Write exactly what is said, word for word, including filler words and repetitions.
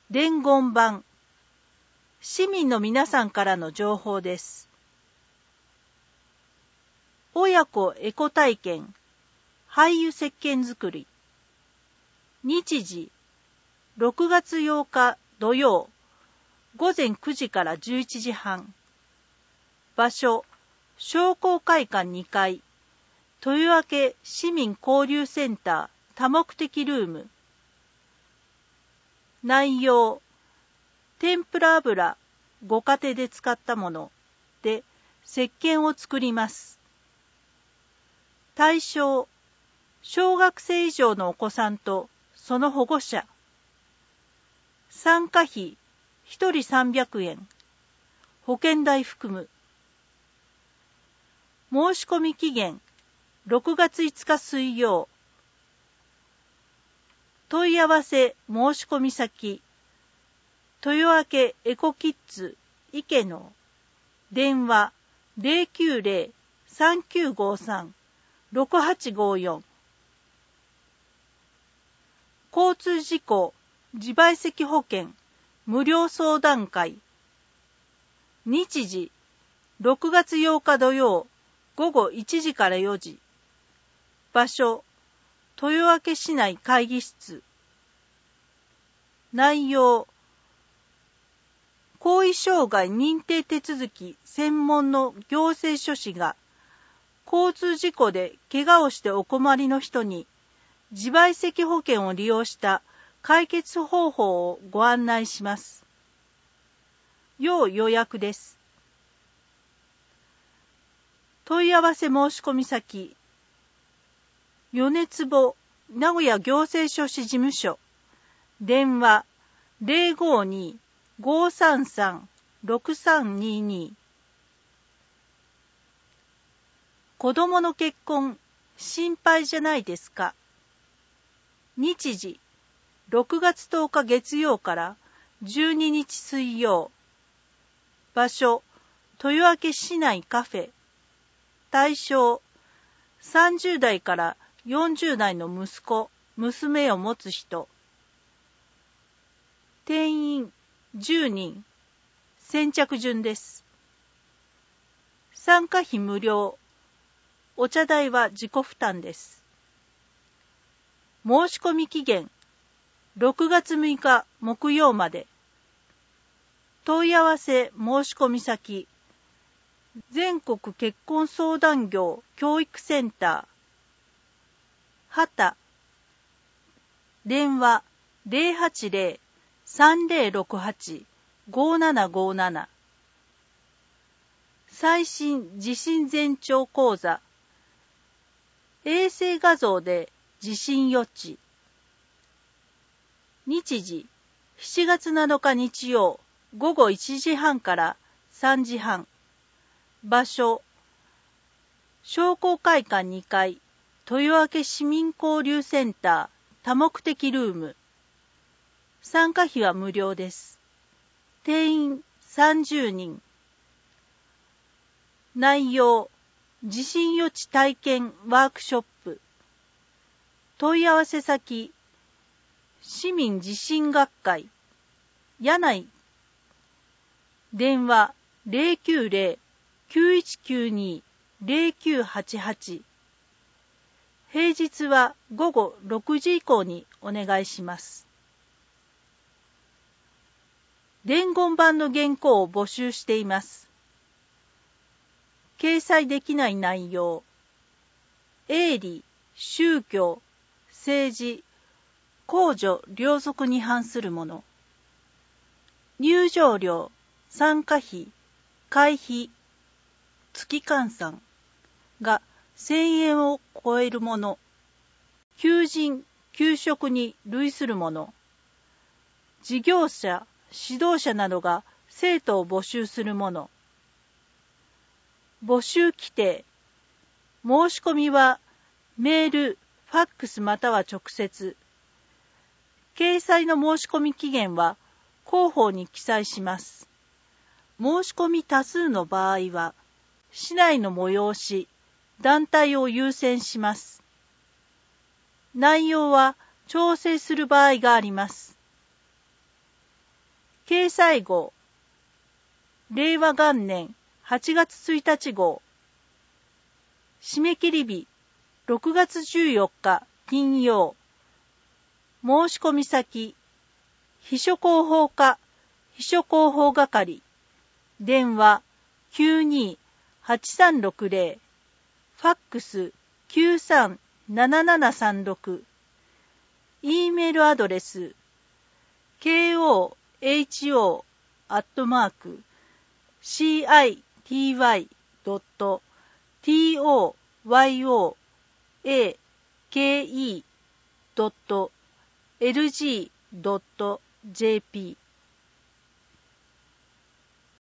伝言板。市民の皆さんからの情報です。親子エコ体験、廃油石鹸作り。日時、ろくがつようか土曜、ごぜんくじからじゅういちじはん。場所、商工会館にかい、豊明市民交流センター多目的ルーム。内容、天ぷら油、ご家庭で使ったもので石鹸を作ります。対象、小学生以上のお子さんとその保護者。参加費、ひとりさんびゃくえん。保険代含む。申し込み期限、ろくがついつか水曜。問い合わせ申し込み先、豊明エコキッズ池野。電話 ゼロきゅうゼロ さんきゅうごさん ろくはちごよん。交通事故自賠責保険無料相談会。日時、ろくがつようか土曜、ごごいちじからよじ。場所、豊明市内会議室。内容、後遺障害認定手続き専門の行政書士が、交通事故で怪我をしてお困りの人に、自賠責保険を利用した解決方法をご案内します。要予約です。問い合わせ申し込み先、米坪名古屋行政書士事務所。電話 ゼロごに ごさんさん ろくさんにに。子供の結婚、心配じゃないですか。日時、ろくがつとおか月曜からじゅうににち水曜。場所、豊明市内カフェ。対象、さんじゅうだいからよんじゅうだいの息子、娘を持つ人。定員じゅうにん。先着順です。参加費無料。お茶代は自己負担です。申し込み期限、ろくがつむいか木曜まで。問い合わせ申し込み先、全国結婚相談業教育センター、畑。電話 ゼロはちゼロ さんゼロろくはち ごななごなな。最新地震前兆講座。衛星画像で地震予知。日時、しちがつなのか日曜、ごごいちじはんからさんじはん。場所、商工会館にかい、豊明市民交流センター多目的ルーム。参加費は無料です。定員さんじゅうにん。内容、地震予知体験ワークショップ。問い合わせ先、市民地震学会、柳井。電話 ゼロきゅうゼロ きゅういちきゅうに ゼロきゅうはちはち。平日はごごろくじ以降にお願いします。伝言板の原稿を募集しています。掲載できない内容、営利、宗教、政治、公序良俗に反するもの。入場料、参加費、会費、月換算がせんえんを超えるもの。求人、求職に類するもの。事業者、指導者などが生徒を募集するもの。募集規定。申し込みはメール、ファックスまたは直接。掲載の申し込み期限は広報に記載します。申し込み多数の場合は、市内の催し、団体を優先します。内容は調整する場合があります。 掲載号、令和元年はちがつついたち号、締め切り日、ろくがつじゅうよっか金曜。申し込み先、秘書広報課、秘書広報係、電話 きゅうにーはちさんろくぜろ、ファックス きゅうさんななななさんろく、E メールアドレス、ケーオーエイチオー アットマーク、シーアイティーワイ ドット トヨヤケーイー ドット エルジー ドット ジェーピー